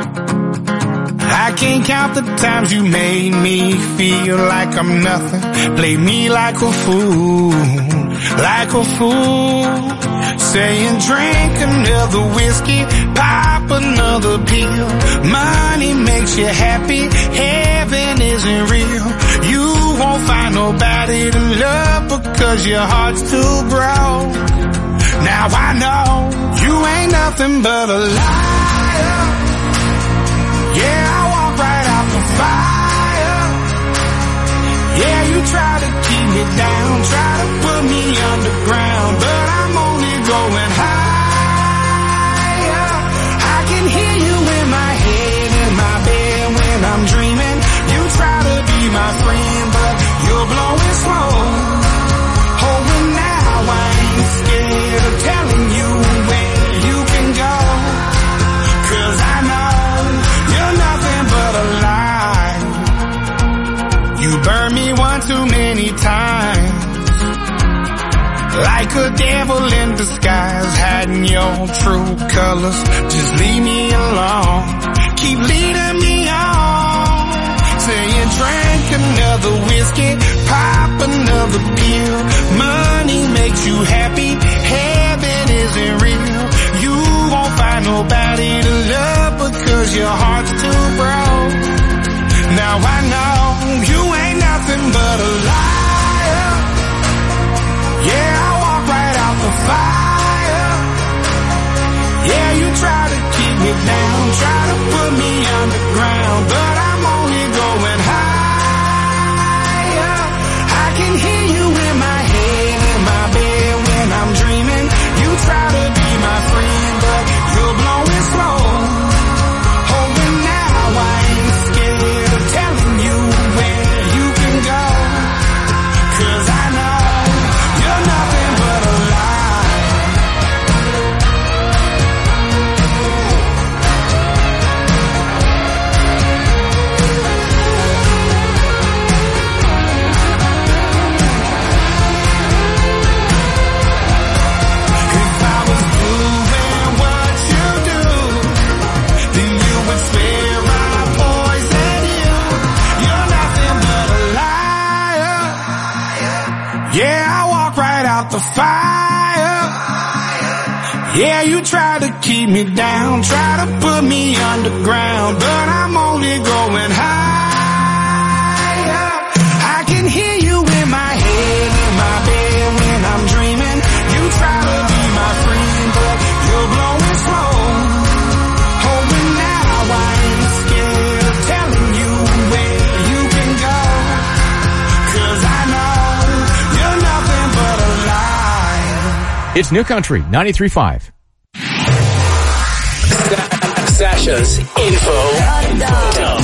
I can't count the times you made me feel like I'm nothing. Play me like a fool, like a fool. Saying drink another whiskey, pop another pill. Money makes you happy, heaven isn't real. You won't find nobody to love because your heart's too broke. Now I know you ain't nothing but a liar. Yeah, I walk right out the fire. Yeah, you try to keep me down, try to put me underground, but I'm only going higher. I can hear you in my head, in my bed when I'm dreaming. You try to be my friend, but you're blowing smoke. Oh, and now I ain't scared of telling you where you can go. Cause I know you're nothing but a lie. You burned me one too many times. Like a devil in disguise, hiding your true colors. Just leave me alone. Keep leading me on. Say you drank another whiskey, pop another pill. Money makes you happy, heaven isn't real. You won't find nobody to love because your heart's too broke. Now I know you ain't nothing but a liar. Yeah, I walk right out the fire. Yeah, you try to keep me down, try to put me underground, but I'm only going higher. I can hear you in my head, in my bed when I'm dreaming. You try to be my friend, but you're blowing smoke. Oh, and now I ain't scared of telling you where you can go. Cause I know you're nothing but a lie. out the fire. Yeah, you try to keep me down, try to put me underground, but I'm only going higher. I can hear you in my head, in my bed when I'm dreaming. You try to be my friend, but you're blowing slow. Hoping now I ain't scared of telling you where you can go. Cause I know you're nothing but a lie. It's New Country ninety-three point five. Sasha's info dump.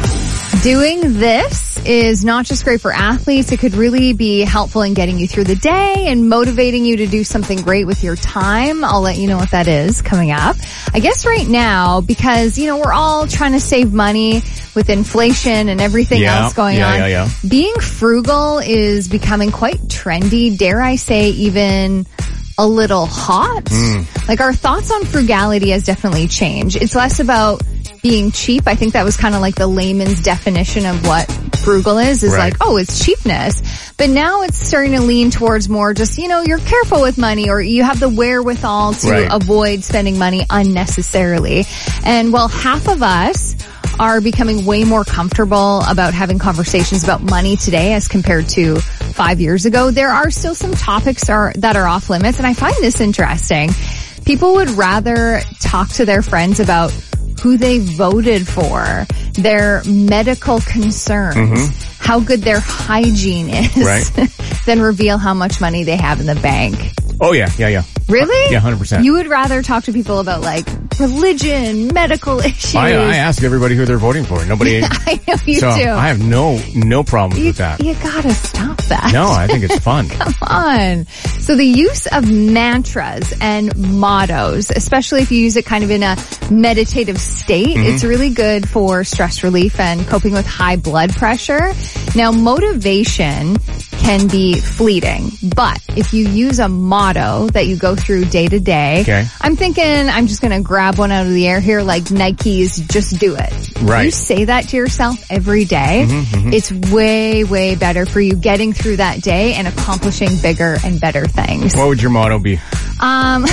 Doing this is not just great for athletes. It could really be helpful in getting you through the day and motivating you to do something great with your time. I'll let you know what that is coming up. I guess right now, because, you know, we're all trying to save money with inflation and everything yeah, else going yeah, on. Yeah, yeah. Being frugal is becoming quite trendy. Dare I say even a little hot. Mm. Like our thoughts on frugality has definitely changed. It's less about being cheap. I think that was kind of like the layman's definition of what frugal is, is right. like, oh, it's cheapness. But now it's starting to lean towards more just, you know, you're careful with money or you have the wherewithal to right. avoid spending money unnecessarily. And while half of us are becoming way more comfortable about having conversations about money today as compared to five years ago, there are still some topics are, that are off limits. And I find this interesting. People would rather talk to their friends about who they voted for, their medical concerns, mm-hmm. how good their hygiene is, right. than reveal how much money they have in the bank. Oh, yeah, yeah, yeah. Really? Yeah, one hundred percent. You would rather talk to people about, like, religion, medical issues. I, I ask everybody who they're voting for. Nobody. I know you so do. I have no no problems you, with that. You gotta stop that. No, I think it's fun. Come on. So the use of mantras and mottos, especially if you use it kind of in a meditative state, mm-hmm. it's really good for stress relief and coping with high blood pressure. Now, motivation can be fleeting, but if you use a motto that you go through day to day, okay. I'm thinking I'm just going to grab one out of the air here, like Nike's Just Do It. Right. You say that to yourself every day. Mm-hmm, mm-hmm. It's way, way better for you getting through that day and accomplishing bigger and better things. What would your motto be? Um,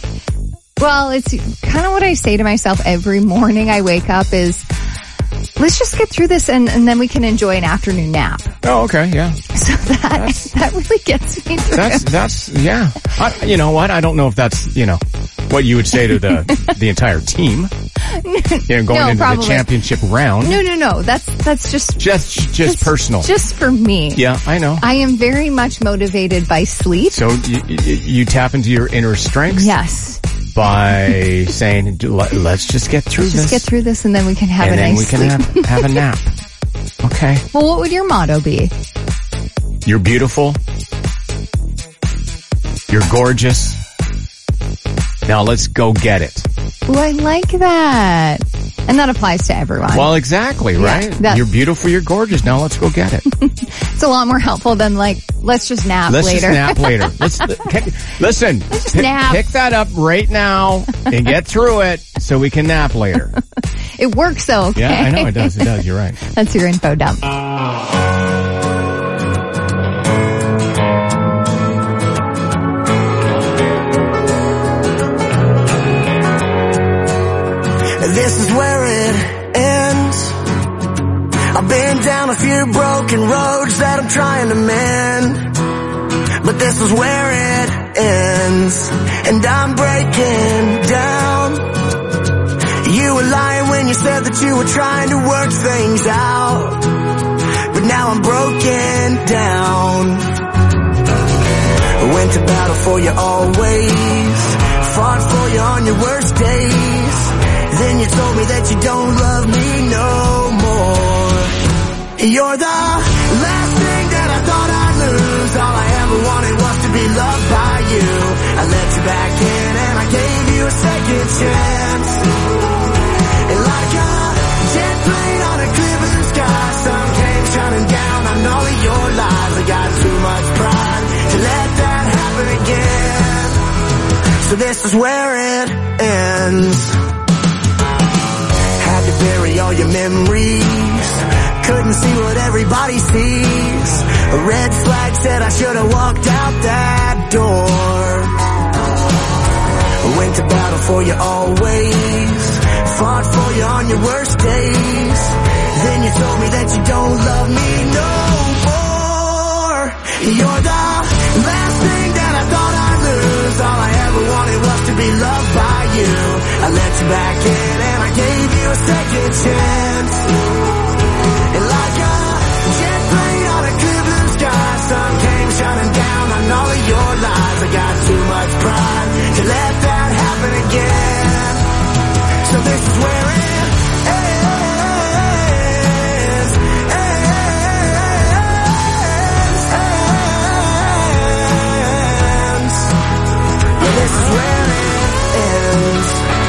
well, it's kind of what I say to myself every morning I wake up is, let's just get through this and, and then we can enjoy an afternoon nap. Oh, okay, yeah. So that that's, that really gets me through. That's, that's, yeah. I, you know what? I don't know if that's, you know, what you would say to the the entire team. You know, going no, into probably. the championship round. No, no, no. That's, that's just... Just, just, just personal. Just for me. Yeah, I know. I am very much motivated by sleep. So you, you, you tap into your inner strengths? Yes. By saying, let's just get through let's this. Just get through this and then we can have and a nice nice sleep. And then we can have, have a nap. Okay. Well, what would your motto be? You're beautiful. You're gorgeous. Now let's go get it. Oh, I like that. And that applies to everyone. Well, exactly, right? Yeah, you're beautiful, you're gorgeous. Now let's go get it. It's a lot more helpful than like, let's just nap let's later. Let's just nap later. Let's, listen, let's just pick, nap. pick that up right now and get through it so we can nap later. It works though, okay? Yeah, I know it does. It does. You're right. That's your info dump. This is where it ends. I've been down a few broken roads that I'm trying to mend, but this is where it ends, and I'm breaking down. You were lying when you said that you were trying to work things out, but now I'm broken down. I went to battle for you always, fought for you on your worst days. Then you told me that you don't love me no more. You're the last thing that I thought I'd lose. All I ever wanted was to be loved by you. I let you back in and I gave you a second chance. And like a jet plane on a clear blue sky, sun came shining down on all of your lies. I got too much pride to let that happen again. So this is where it ends. Had to bury all your memories, couldn't see what everybody sees. A red flag said I should have walked out that door. for you always, fought for you on your worst days. Then you told me that you don't love me no more. You're the last thing that I thought I'd lose. All I ever wanted was to be loved by you. I let you back in and I gave you a second chance. And like a jet plane on a clear blue sky, sun came shining down on all of your lies. I got too much pride to let that happen again. So this is where it ends, ends, ends. Yeah, this is where it ends.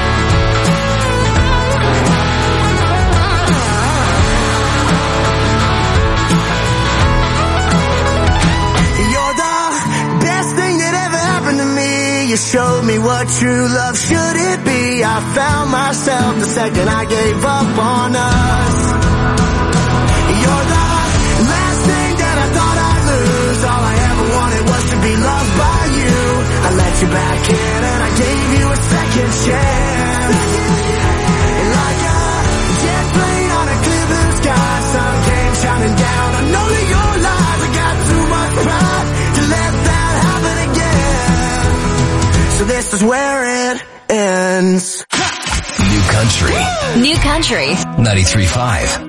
You're the best thing that ever happened to me. You showed me what true love should it be. I found myself the second I gave up on us. You're the last thing that I thought I'd lose. All I ever wanted was to be loved by you. I let you back in and I gave you a second chance. And like a jet plane on a clear blue sky, sun came shining down on all of your lies. I got too much pride to let that happen again. So this is where it ends. New Country. New Country. ninety-three point five.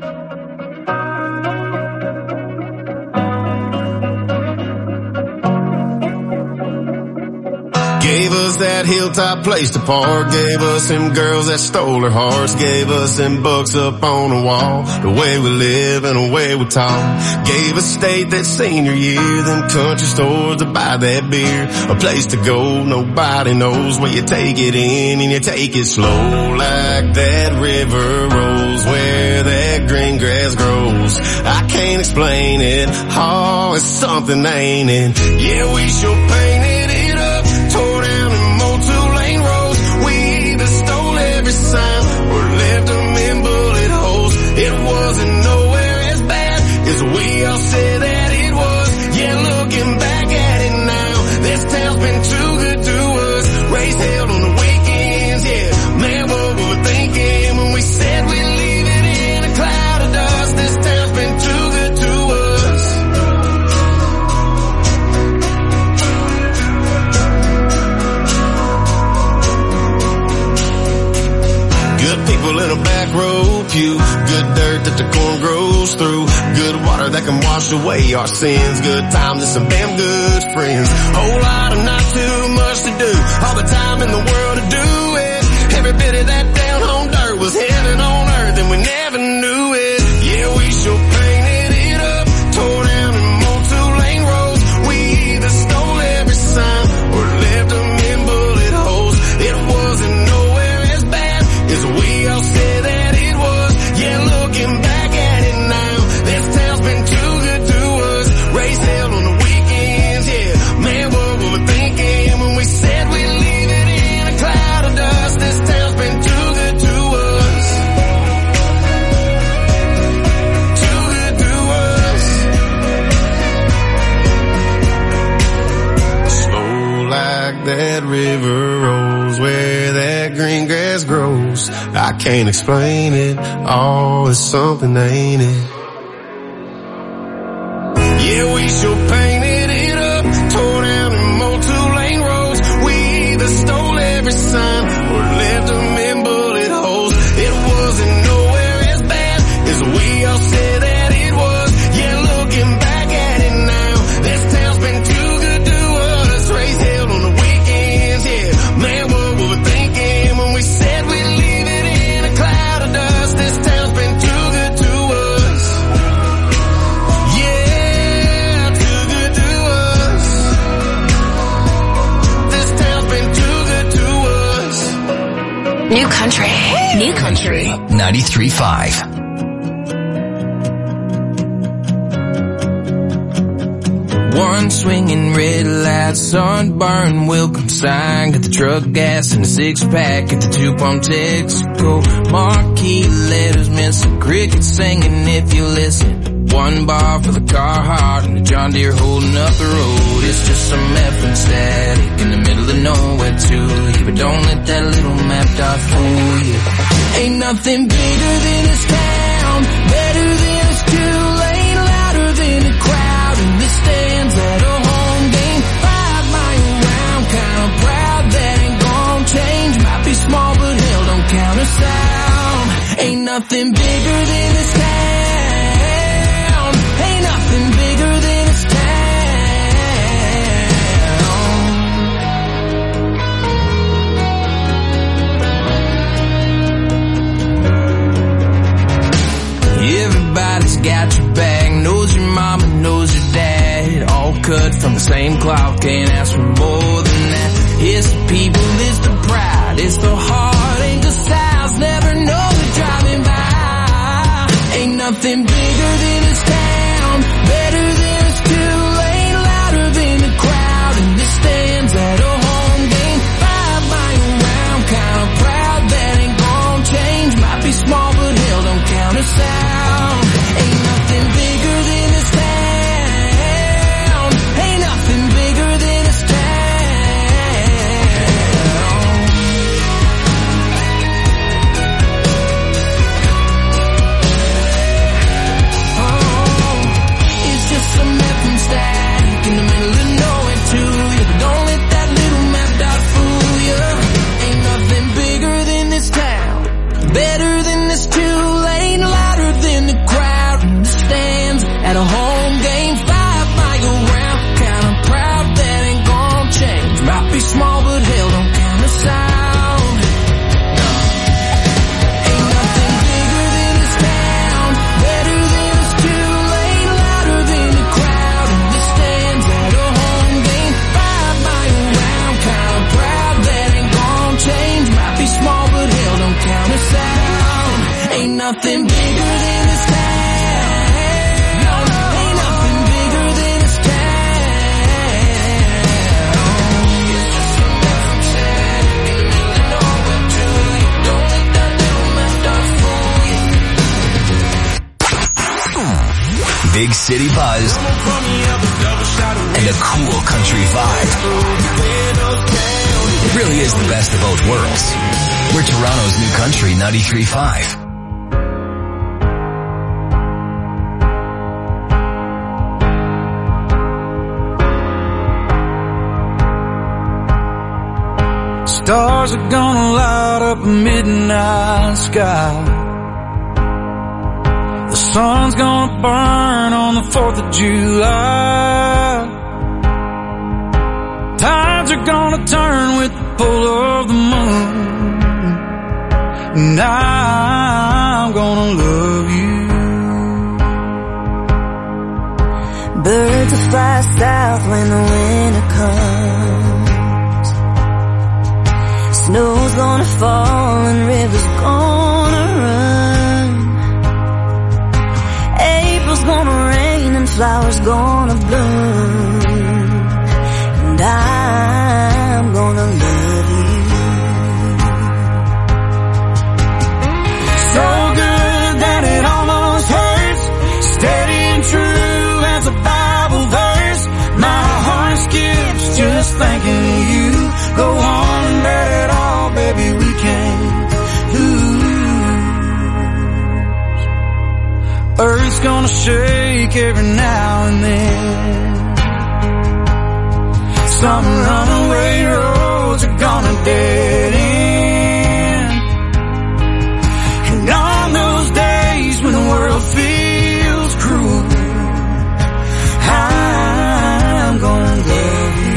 Gave us that hilltop place to park, gave us them girls that stole our hearts, gave us them books up on the wall, the way we live and the way we talk. Gave us state that senior year, them country stores to buy that beer, a place to go, nobody knows where you take it in and you take it slow, like that river rolls where that green grass grows. I can't explain it, oh, it's something, ain't it? Yeah, we sure painted it up, tore down and mowed two-lane roads. We either stole every sign or left them in bullet holes. It wasn't nowhere as bad as we all said that it was. Yeah, looking back at it now, this town's been too good to us. Raised hell on the weekends, yeah. Man, what we were thinking when we said we'd leave it in a cloud of dust. This town's been too good to us. Good people in a back row pew, good dirt that the corn grows through, good water that can wash away our sins, good times and some damn good friends, whole lot of not too much to do, all the time in the world to do it, every bit of that down home dirt was heaven on earth and we never knew it. Yeah, we sure painted it up, tore down and mowed two-lane roads. We either stole every sign or left them in bullet holes. It wasn't nowhere as bad as we all said that it was. Yeah, looking back at it now, this town's been too good to us. Raised hell on the weekends, yeah. Man, what we were thinking when we said we'd leave it in a cloud of dust. This town's been too good to us. Too good to us. Slow like that river rolls where that green grass grows. I can't explain it, oh, it's something, ain't it? Yeah, we sure painted it up, tore down and mowed two-lane roads. We either stole every sign or left them in bullet holes. It wasn't nowhere as bad as we all said that it was. Yeah, looking back at it now, this town's been too good to us. Raised hell on the weekends, yeah. Man, what we were thinking when we said we'd leave it in a cloud of dust. This town's been too good to us. Yeah, too good to us. This town's been too good to us. New Country. New Country. ninety-three point five. One swinging red light, sunburn, welcome sign. Got the truck gas and the six pack at the two pump Texaco. Marquee letters, missing crickets singing if you listen. One bar for the Carhartt and the John Deere holding up the road. It's just some effing static in the middle of nowhere too. Yeah, but but don't let that little map dot fool you. Ain't nothing bigger than this town, better than this two-lane, louder than the crowd in the stands at a home game. Five mile round, kinda proud that ain't gonna change. Might be small, but hell don't count us out. Ain't nothing bigger than this town. Ain't nothing bigger than this town. Everybody's got your back, knows your mama, knows your dad. All cut from the same cloth, can't ask for more than that. It's the people, it's the pride, it's the heart, ain't the styles, never know they're driving by. Ain't nothing bigger than this town, better than this two-lane, louder than the crowd in the stands at a home game. Five mile round, kinda proud that ain't gonna change. Might be small, but hell don't count us out. Ain't nothing bigger than this town. Ain't nothing bigger than this town. Oh, it's just some F M static in the middle of nowhere to you. Don't let that little map dot fool you. Ain't nothing bigger than this town, better than this two-lane, louder than the crowd in the stands at a home game. Five mile round, kinda proud that ain't gonna change. Might be small, but hell don't count us out. No. Ain't nothing bigger than this town, better than this two-lane, louder than the crowd in the stands at a home game. Five mile round, kinda proud that ain't gonna change. Might be small, but hell don't count us out. Ain't nothing bigger than this town. No, ain't nothing bigger than this town. It's just some F M static in the middle of nowhere to you. Don't let that little map dot fool you. Big city buzz and a cool country vibe. It really is the best of both worlds. We're Toronto's New Country ninety-three point five. Stars are gonna light up a midnight sky. The sun's gonna burn on the fourth of July. Tides are gonna turn with the pull of the moon. And I'm gonna love you. Birds will fly south when the winter comes. Snow's gonna fall and rivers gonna run. April's gonna rain and flowers gonna bloom. And I'm gonna love you. So good that it almost hurts. Steady and true as a Bible verse. My heart skips just thinking of you. Go on and let it all, baby, we can't lose. Earth's gonna shake every now and then. Some runaway roads are gonna dead end. And on those days when the world feels cruel, I'm gonna love you.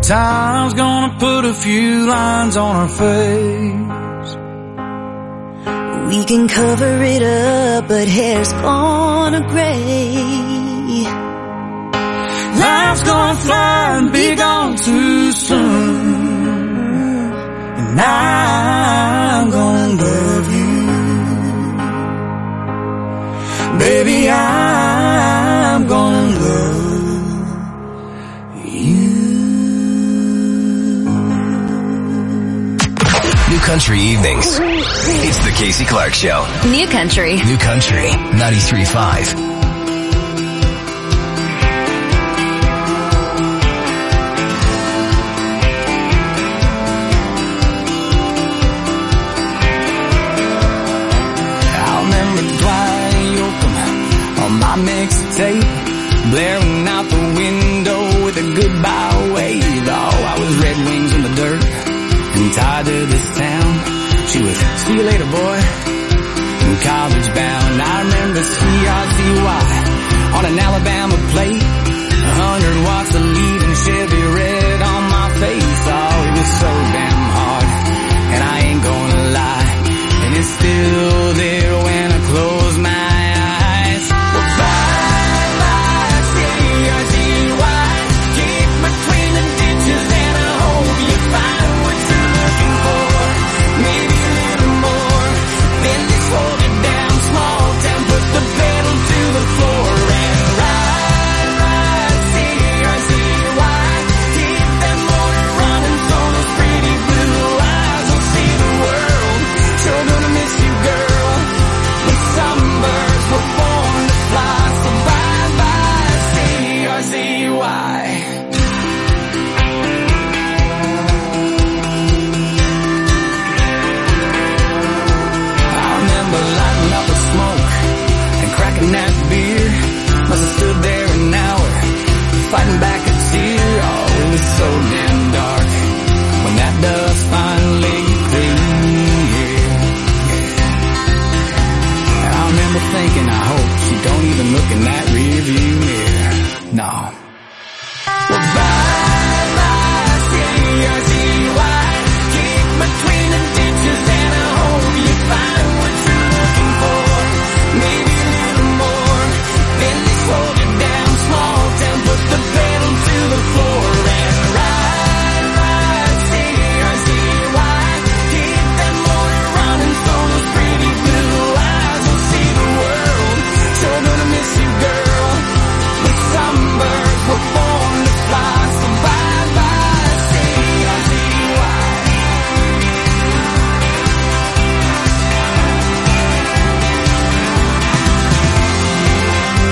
Time's gonna put a few lines on our face. We can cover it up, but hair's gonna gray. Life's gonna fly and be gone too soon. And I'm gonna love you. Baby, I'm gonna love you. New Country Evenings. It's the Casey Clark Show. New Country. New Country ninety-three point five. My mixtape blaring out the window with a goodbye wave. Oh, I was Red Wings in the dirt and tied to this town. She was, see you later, boy, and college bound. I remember C R T Y on an Alabama plate, a hundred watts of lead and Chevy Red.